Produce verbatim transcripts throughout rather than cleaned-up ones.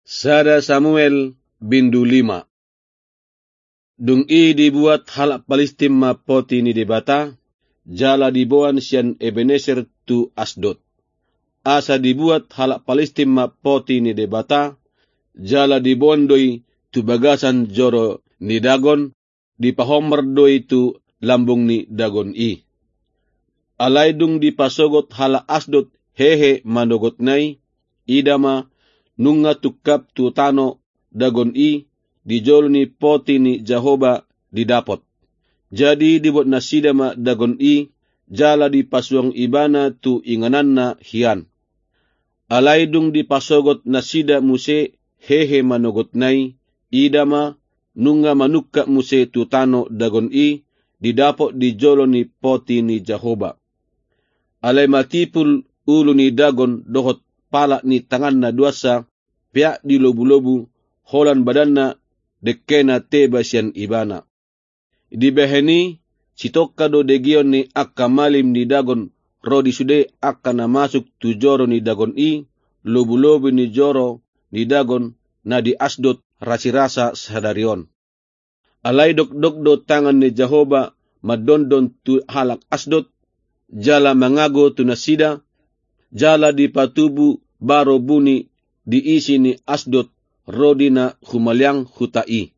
Sada Samuel bindu lima. Dung i dibuat halak Palestin ma poti ni debata, jala dibuan sian Ebenezer tu Asdod. Asa dibuat halak Palestin ma poti ni debata, jala dibuan doi tu bagasan joro ni Dagon, di pahomer doi tu lambung ni Dagon i. Alay dung dipasogot halak Asdod hehe manogot nai, idama nunga tukap tu tano Dagon i, di jolo ni poti ni Jehoba didapot. Jadi dibuat nasida ma Dagon i, jala di pasuang ibana tu inganan na hian. Alay dung di pasogot nasida muse hehe manogot nai, idama nunga manukka muse tu tano Dagon i, didapot di jolo ni poti ni Jehoba. Alay matipul ulu ni Dagon dohot pala ni tangan na duasa, pia di lobu-lobu, holan badanna dekena teba sian ibana. Di beheni, sitoka do degion ni akka malim ni Dagon, rodi sude akka na masuk tu joro ni Dagon i, lobu-lobu ni joro ni Dagon, na di Asdod rasirasa sadarion. Alay dok-dok do tangan ni Jehoba, madondon tu halak Asdod, jala mangago tu nasida, jala di patubu baro buni diisi ni Asdod, rodi na humalyang hutai.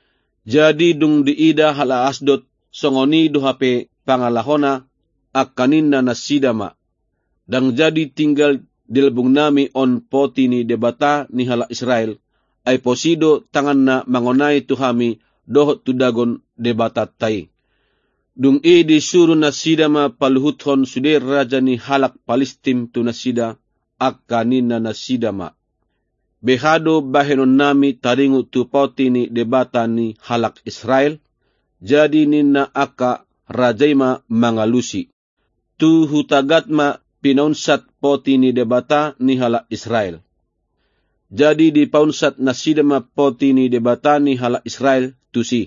Jadi dung diida hala Asdod, songoni duhape pangalahona, akanin na nasida ma. Dang jadi tinggal dilbung nami on poti ni debata ni hala Israel, ay posido tangan na mangonai tuhami dohot tu Dagon debata tai. Dung i disuruh nasida ma paluhuthon sude raja ni halak Palestin tu nasida, akanin na nasida ma. Behado bahenon nami taringu tu poti ni debata ni halak Israel, jadi nina aka rajaima mangalusi. Tu hutagat ma pinaunsat poti ni debata ni halak Israel. Jadi di paunsat nasida ma poti ni debata ni halak Israel tusi.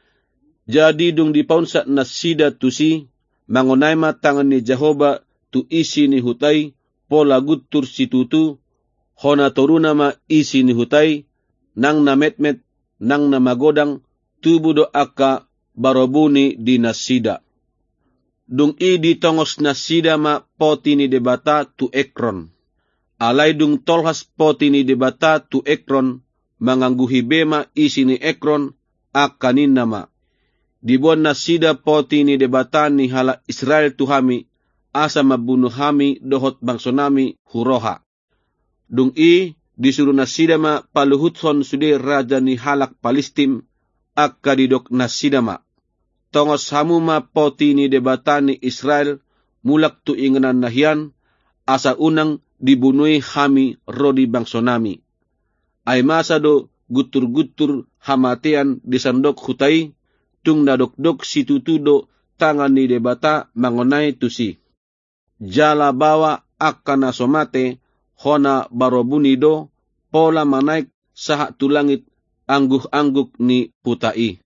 Jadi dung di paunsat nasida tusi, mangonai ma tangan ni Jehoba tu isi ni hutai, pola gutur situtu, hona toruna ma isi ni hutai, nang na metmet, nang na magodang, tubu do aka barobuni di nasida. Dung i di tongos nasida ma poti ni debata tu Ekron. Alay dung tolhas poti ni debata tu Ekron, mangangguhi bema isi ni Ekron, akanin nama. Dibuan nasida poti ni debata ni hala Israel tuhami, asa mabunuh hami dohot bangsonami huroha. Dung i disuruh nasida ma paluhuthon sude raja ni halak Palestin, akka didok nasida ma. Tongos hamu ma poti ni debata ni Israel, mulak tu inganan nahian, asa unang dibunuhi hami rodi bangsonami. Ay masa do gutur-gutur hamatian disandok hutai, tung nadok-dok situtudo tangan ni debata mangonai tusi. Jala bawa akana somate, hona barobunido, pola manaik saha tulangit angguh-angguk ni putai.